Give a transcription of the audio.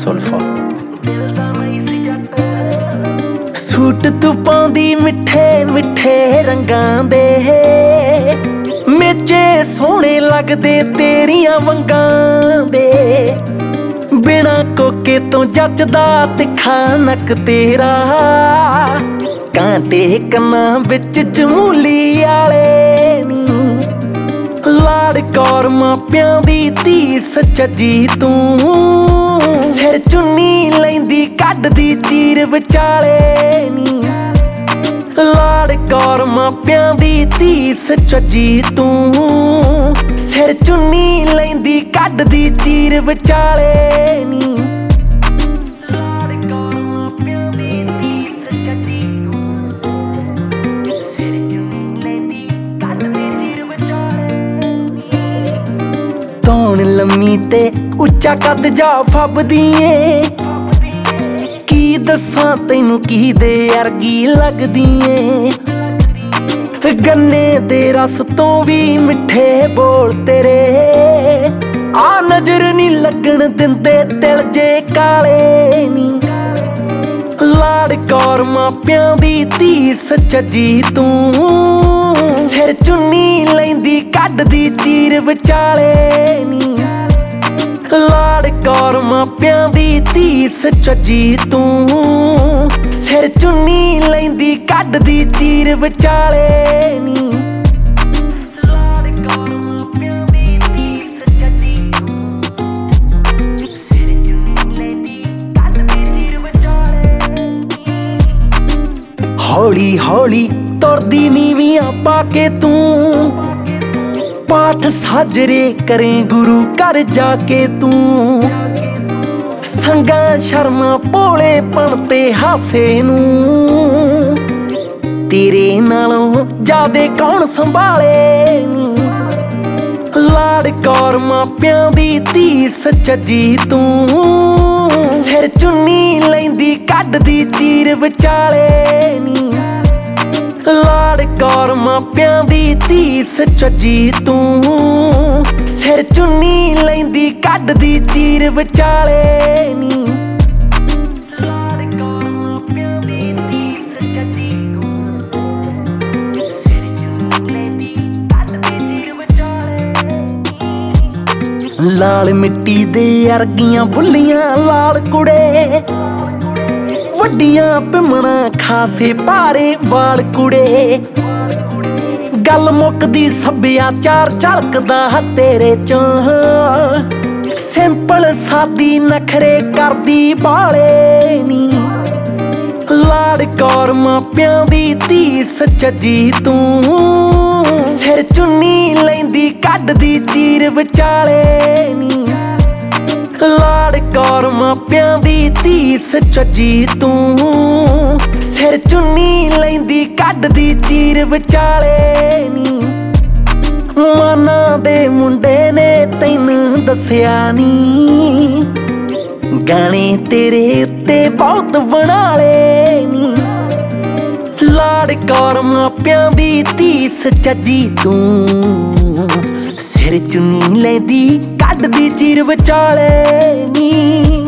ਸੁਲਫਾ। Suit ਤੂੰ ਪਾਉਂਦੀ ਮਿੱਠੇ ਮਿੱਠੇ ਰੰਗਾਂ ਦੇ, ਮੇਚੇ ਸੋਹਣੇ ਲੱਗਦੇ ਤੇਰੀਆਂ ਵੰਗਾਂ ਦੇ। ਬਿਨਾ ਕੋਕੇ ਤੋਂ ਜੱਚਦਾ ਤਿੱਖਾ ਨੱਕ ਤੇਰਾ, ਕਾਂਟੇ ਕੰਨਾਂ ਵਿੱਚ ਜਮੂਲੀ ਆਲੇ ਨੀ। ਲਾੜ ਕੌਰ ਮਾਪਿਆਂ ਦੀ ਧੀ ਸੱਚੀ ਤੂੰ, ਸਿਰ ਚੁੰਨੀ ਲੈਂਦੀ ਕੱਢਦੀ ਚੀਰ ਵਿਚਾਲੇ ਨੀ। ਲਾੜ ਕੌਰ ਮਾਪਿਆਂ ਦੀ ਧੀ ਸੱਚੀ ਤੂੰ, ਸਿਰ ਚੁੰਨੀ ਲੈਂਦੀ ਕੱਢਦੀ ਚੀਰ ਵਿਚਾਲੇ ਨੀ। ਧੌਣ ਲੰਮੀ ਤੇ ਉੱਚਾ ਕੱਦ ਜਾ ਫੱਬਦੀ ਏ, ਕੀ ਦੱਸਾਂ ਤੈਨੂੰ ਕਿਹਦੇ ਅਰਗੀ ਲੱਗਦੀ ਏ। ਗੰਨੇ ਦੇ ਰਸ ਤੋਂ ਵੀ ਮਿੱਠੇ ਬੋਲ ਤੇਰੇ, ਆ ਨਜ਼ਰ ਨੀ ਲੱਗਣ ਦਿੰਦੇ ਤਿਲ ਜੇ ਕਾਲੇ ਨੀ। ਲਾੜ ਕੌਰ ਮਾਪਿਆਂ ਦੀ ਧੀ ਸੱਚੀ ਤੂੰ, ਸਿਰ ਚੁੰਨੀ ਲੈਂਦੀ ਕੱਢਦੀ ਚੀਰ ਵਿਚਾਲੇ ਨੀ। ਲਾੜ ਕੌਰ ਮਾਪਿਆਂ ਦੀ ਧੀ ਸੱਚੀ ਤੂੰ, ਸਿਰ ਚੁੰਨੀ ਲੈਂਦੀ ਕੱਢਦੀ ਚੀਰ ਵਿਚਾਲੇ ਨੀ। ਹੌਲੀ ਹੌਲੀ ਤੁਰਦੀ ਨੀਵੀਆਂ ਪਾ ਕੇ ਤੂੰ, ਪਾਠ ਸਾਜਰੇ ਕਰੇ ਗੁਰੂ ਘਰ ਜਾ ਕੇ ਤੂੰ। ਸੰਗਾ ਸ਼ਰਮਾ ਭੋਲੇਪਣ ਤੇ ਹਾਸੇ ਨੂੰ, ਤੇਰੇ ਨਾਲੋਂ ਜ਼ਿਆਦੇ ਕੌਣ ਸੰਭਾਲੇ ਨੀ। ਲਾੜ ਕੌਰ ਮਾਪਿਆਂ ਦੀ ਧੀ ਸੱਚੀ ਤੂੰ, ਸਿਰ ਚੁੰਨੀ ਲੈਂਦੀ ਕੱਢਦੀ ਚੀਰ ਵਿਚਾਲੇ ਨੀ। ਲਾੜ ਕੌਰ ਮਾਪਿਆਂ ਦੀ ਧੀ ਸੱਚੀ ਤੂੰ, ਸਿਰ ਚੁੰਨੀ ਲੈਂਦੀ ਕੱਢਦੀ ਚੀਰ ਵਿਚਾਲੇ ਨੀ। ਲਾਲ ਮਿੱਟੀ ਦੇ ਅਰਗੀਆਂ ਬੁੱਲੀਆਂ ਲਾਲ ਕੁੜੇ, ਵੱਡੀਆਂ ਪਿਮਣਾ ਖਾਸੇ ਭਾਰੇ ਵਾਲ ਕੁੜੇ। ਗੱਲ ਮੁੱਕਦੀ ਸੱਭਿਆਚਾਰ ਝਲਕਦਾ ਤੇਰੇ ਚੋਂ, ਸਿੰਪਲ ਸਾਦੀ ਨਖਰੇ ਕਰਦੀ ਬਾਲੇ ਨੀ। ਲਾੜ ਕੌਰ ਮਾਪਿਆਂ ਦੀ ਧੀ ਸੱਚੀ ਤੂੰ, ਸਿਰ ਚੁੰਨੀ ਲੈਂਦੀ ਕੱਢਦੀ ਚੀਰ ਵਿਚਾਲੇ ਨੀ। ਲਾੜ ਕੌਰ ਮਾਪਿਆਂ ਦੀ ਧੀ ਸੱਚੀ ਤੂੰ, ਸਿਰ ਚੁੰਨੀ ਲੈਂਦੀ ਕੱਢਦੀ ਚੀਰ ਵਿਚਾਲੇ ਨੀ। ਮਾਨਾ ਦੇ ਮੁੰਡੇ ਨੇ ਤੈਨੂੰ ਦੱਸਿਆ ਨੀ, ਗਾਣੇ ਤੇਰੇ ਉੱਤੇ ਬਹੁਤ ਬਣਾਲੇ ਨੀ। ਲਾੜ ਕੌਰ ਮਾਪਿਆਂ ਦੀ ਧੀ ਸੱਚੀ ਤੂੰ, ਸਿਰ ਚੁੰਨੀ ਲੈਂਦੀ ਕੱਢਦੀ ਚੀਰ ਵਿਚਾਲੇ ਨੀ।